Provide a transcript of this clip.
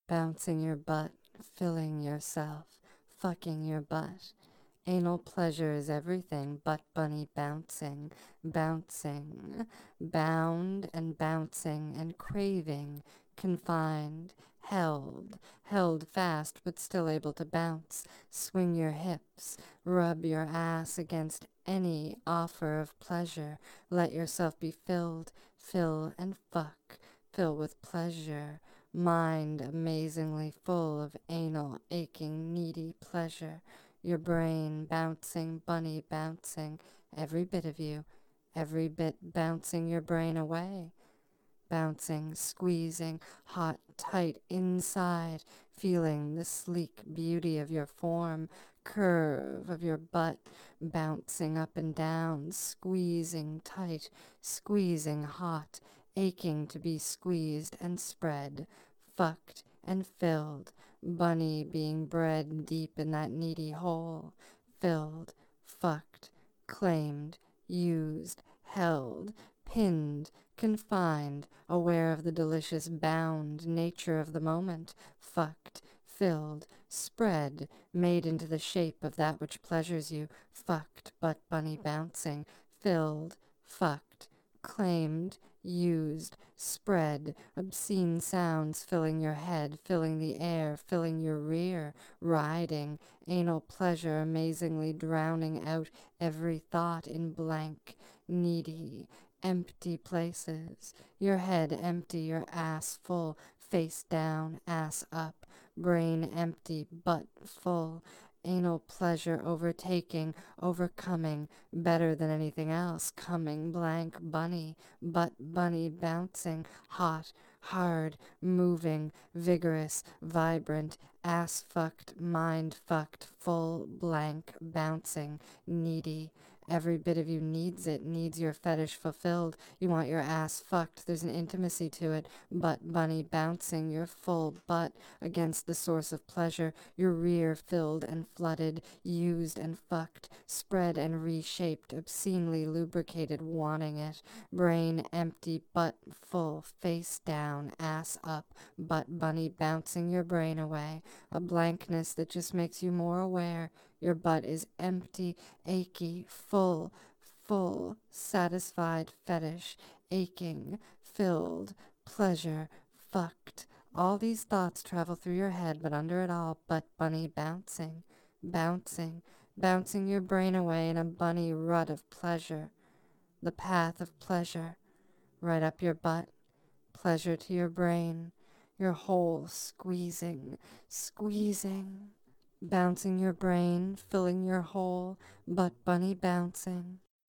bouncing your butt, filling yourself, fucking your butt. Anal pleasure is everything but bunny bouncing, bouncing, bound and bouncing and craving, confined, held fast but still able to bounce. Swing your hips, rub your ass against any offer of pleasure. Let yourself be filled, fill and fuck, fill with pleasure. Mind amazingly full of anal, aching, needy pleasure. Your brain bouncing, bunny bouncing, every bit of you, every bit bouncing your brain away. Bouncing, squeezing, hot, tight inside, feeling the sleek beauty of your form, curve of your butt, bouncing up and down, squeezing tight, squeezing hot, aching to be squeezed and spread, fucked and filled, bunny being bred deep in that needy hole, filled, fucked, claimed, used, held, pinned, confined, aware of the delicious bound nature of the moment, fucked, filled, spread, made into the shape of that which pleasures you, fucked, but bunny bouncing, filled, fucked, claimed, used, spread, obscene sounds filling your head, filling the air, filling your rear, riding, anal pleasure amazingly drowning out every thought in blank, needy, empty places. Your head empty, your ass full, face down, ass up, brain empty, butt full. Anal pleasure overtaking, overcoming, better than anything else, coming, blank, bunny, butt bunny bouncing, hot, hard, moving, vigorous, vibrant, ass fucked, mind fucked, full, blank, bouncing, needy. Every bit of you needs it, needs your fetish fulfilled. You want your ass fucked. There's an intimacy to it. Butt bunny bouncing, your full butt against the source of pleasure, your rear filled and flooded, used and fucked, spread and reshaped, obscenely lubricated, wanting it. Brain empty, butt full, face down, ass up, butt bunny bouncing your brain away. A blankness that just makes you more aware. Your butt is empty, achy, full, satisfied fetish, aching, filled, pleasure, fucked. All these thoughts travel through your head, but under it all, butt bunny bouncing, bouncing, bouncing your brain away in a bunny rut of pleasure. The path of pleasure, right up your butt, pleasure to your brain, your whole squeezing, squeezing. Bouncing your brain, filling your hole, butt bunny bouncing.